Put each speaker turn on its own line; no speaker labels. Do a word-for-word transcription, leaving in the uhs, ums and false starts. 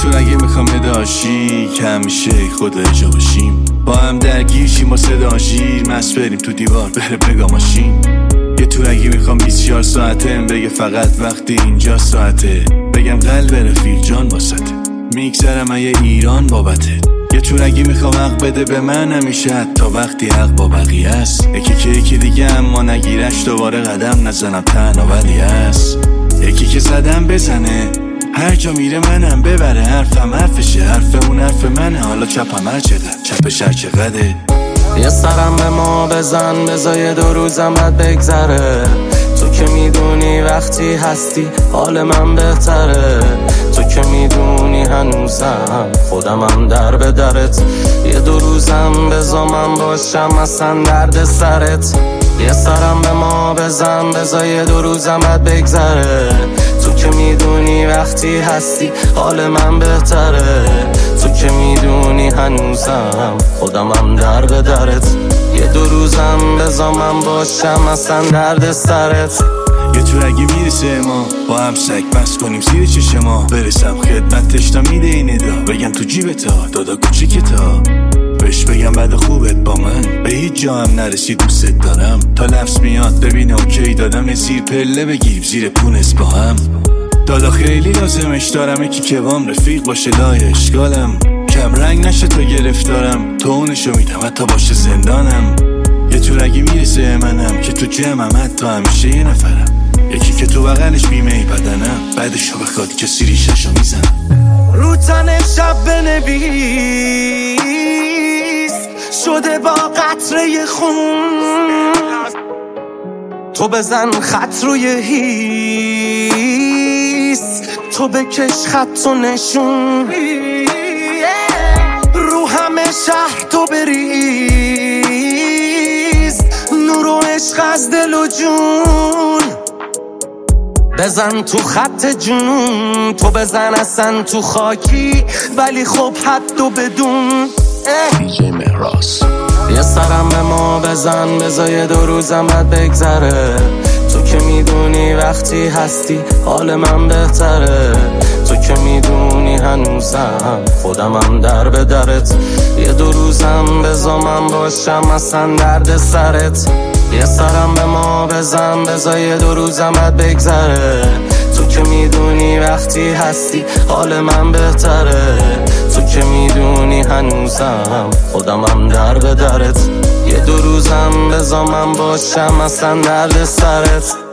تو نگه میخوام داشی که همیشه خدا جا باشیم، با هم درگیر شیم با صدا شیر، مست بریم تو دیوار بره بگا ماشین. یه تورگی میخوام بیست و چهار ساعته بگه فقط وقتی اینجا ساعته، بگم قلب رفیق جان واسطه، میگذرم یه ایران بابته. یه تورگی میخوام حق بده به من همیشه، حتی وقتی حق با بقیه است. یکی که یکی دیگه اما نگیرش دوباره قدم نزنم تنها ولی هست. یکی که زدم بزنه هر جا میره منم ببره، حرفم حرفشه حرف اون حرف منه، حالا چپم هر چقدر چپش هر چقدره.
یه سرم به ما بزن بذار دو روزم بد بگذره، تو که میدونی وقتی هستی حال من بهتره، تو که میدونی هنوزم خودمم در به درت، یه دو روزم بذار من باشم اصلا درد سرت. یه سرم به ما بزن بذار دو روزم بد بگذره، تو که میدونی وقتی هستی حال من بهتره، تو که میدونی هنوزم خودمم در به درت، یه دو روزم بذار من باشم اصلا درد سرت.
یه تورگی میرسه ما با هم سگ بس کنیم زیر چشم ما، برسم خدمتش تا میده این ادا، بگم تو جیبتا دادا کوچیکتا، بهش بگم بعد خوبت با من به هیچ جا هم نرسی دوست دارم، تا لفظ میاد ببینه اوکی دادم، زیر پله بگیریم زیر پونس با هم. دادا خیلی لازمش دارم یکی که بام رفیق باشه لای اشکالم، کم رنگ نشه تا گرفتارم، تو اونشو میدم حتی باشه زندانم. یه تورگی میرسه منم که تو جمعم حتی همیشه یه نفرم، یکی که تو بغلش بیمه ای بدنم، بعدشو بخواد که سیریششو میزنم.
رو تن شب بنویس شده با قطره خون، تو بزن خط روی هیس، تو بکش خط و نشون، رو همه شهر تو بریز، نور و عشق از دل و جون، بزن تو خط جنون، تو بزن اصلا تو خاکی ولی خب حد و بدون.
دیجی مهراس.
یه سرم به ما بزن بذار دو روزم بد بگذره، تو که میدونی وقتی هستی حال من بهتره، تو که میدونی هنوزم خودمم در به درت، یه دو روزم بذار من باشم اصلا درد سرت. یه سرم به ما بزن بذار دو روزم بد بگذره، تو که میدونی وقتی هستی حال من بهتره، تو که میدونی هنوزم خودمم در به درت، یه دو روزم بذار من باشم اصلا درد سرت.